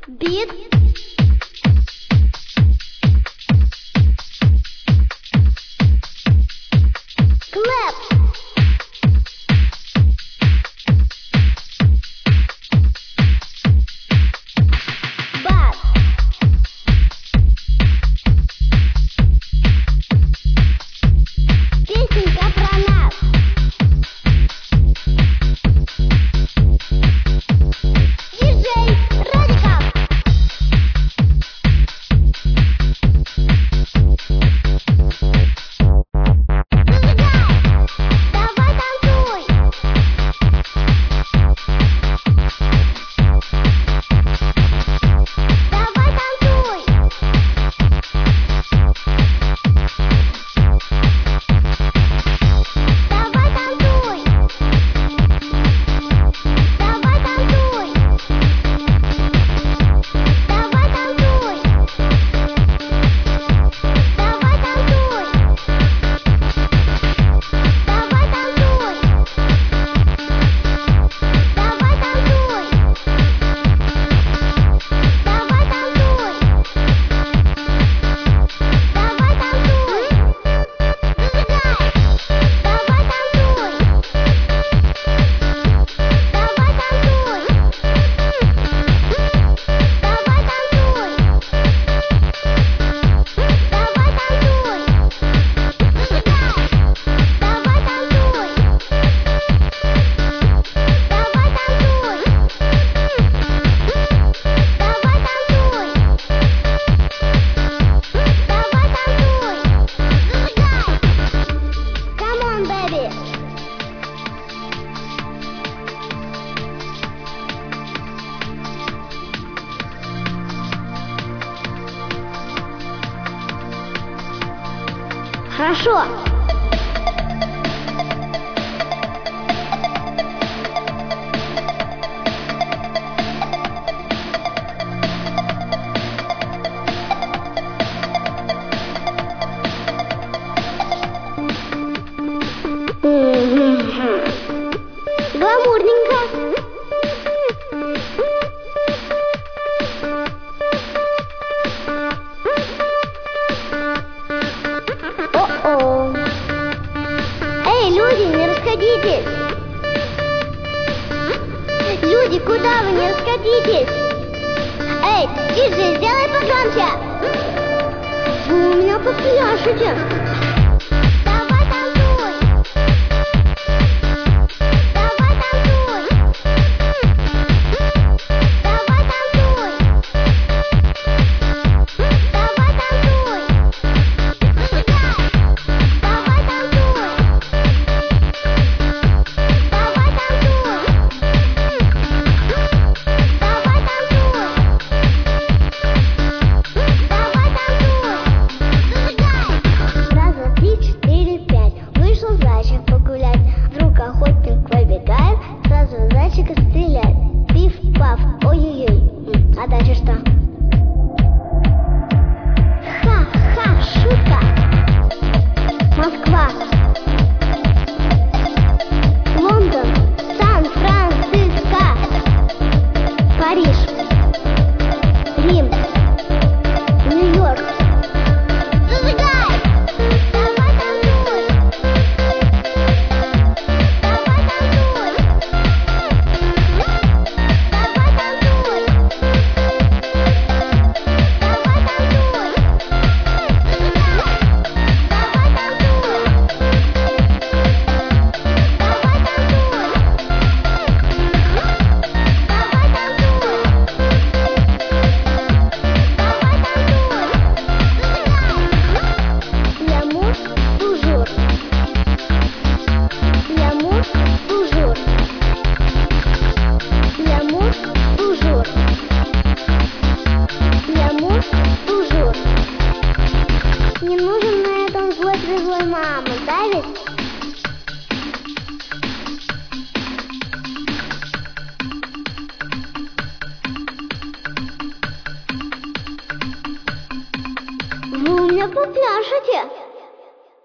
Бит. Клэп. Бас. Песенка про нас. Диджей Радикал. Хорошо. Гламурненько. О-о. Эй, люди, не расходитесь. Люди, куда вы, не расходитесь? Эй, диджей, сделай погромче. Вы у меня попляшете. А дальше что? Ха-ха, шутка. Москва, Лондон, Сан-Франциско, Париж, Рим, Нью-Йорк. Зажигай! Давай танцуй! Давай танцуй! Давай танцуй! Не нужен на этом злой мамы, да ведь? Вы у меня попляшете.